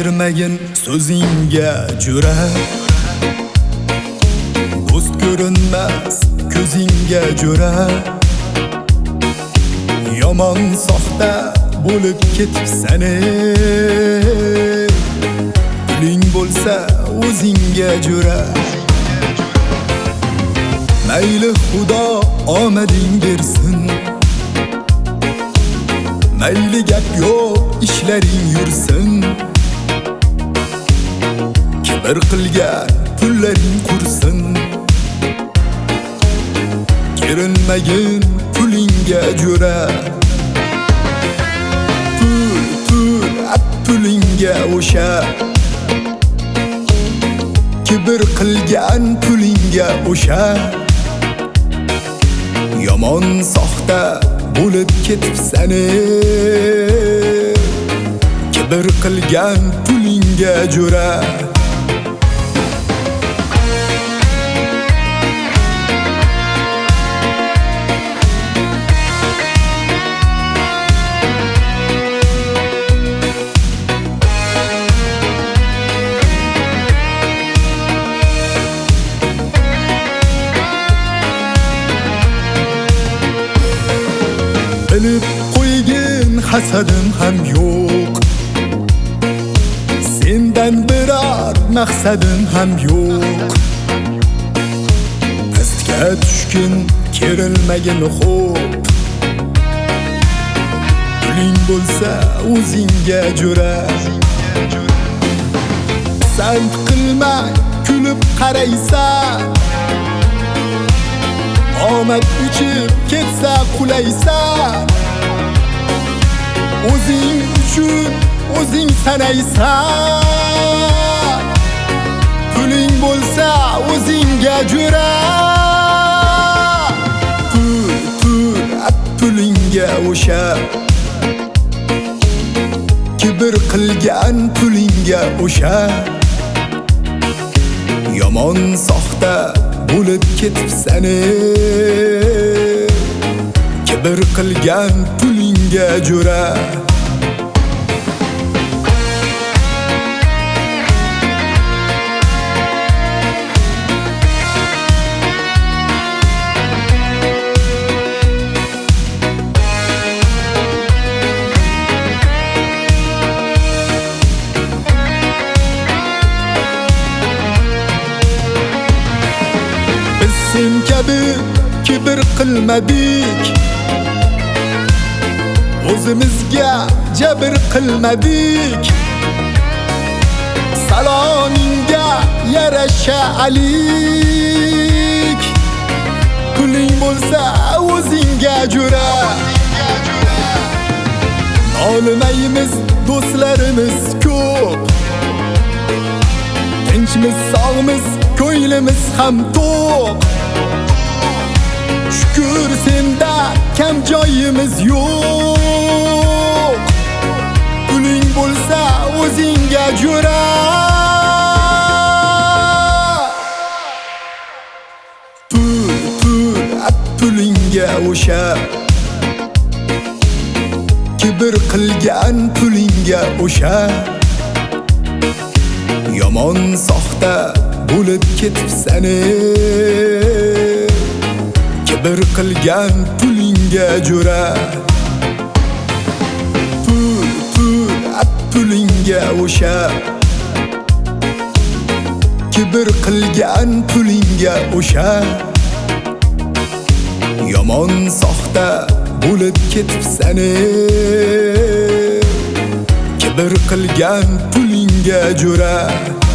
bermagin so'zingga jura. Do'st ko'rinmas ko'zingga jura. Yomon soxta bo'lib ketibsan ey. Puling bo'lsa o'zingga jura. Mayli Xudo omading bersin, mayli gap yo'q ishlaring yursin. Kibr qilgan pullaring qursin. Kerilmagin pulingga jura. Pulingga o'sha. Kibr qilgan pulingga o'sha. Yomon soxta bo'lib ketibsan ey. Kibr qilgan pulingga jura. Bilib qo'ygin hasadim ham yo'q. Sendan biror maqsadim ham yo'q. Pastga tushgin kerilmagin xo'p. Puling bo'lsa o'zingga jura. Sen qilmay kulib qaraysan. Omad uchib ketsa qulaysan. O'zing uchun o'zing sanaysan. Puling bo'lsa o'zingga jura. Pulingga o'sha. Kibr qilgan pulingga o'sha. Yomon soxta bo'lib ketibsan ey. Kibr qilgan pulingga jura. Sen kabi kibr qilmadik. O'zimizga jabr qilmadik. Salomingga yarasha alik. Puling bo'lsa o'zingga jura. Nolimaymiz do'stlarimiz ko'p. Tinchmiz sog'miz ko'ylimiz ham to'q. Şükür senda kam joyimiz yo'q. Puling bo'lsa o'zingga jura. Pulingga o'sha. Kibr qilgan pulingga o'sha. Yomon soxta bo'lib ketibsan ey. Kibr qilgan pulingga jura. Pulingga o'sha. Kibr qilgan pulingga o'sha. Yomon soxta bo'lib ketibsan ey. Kibr qilgan pulingga jura.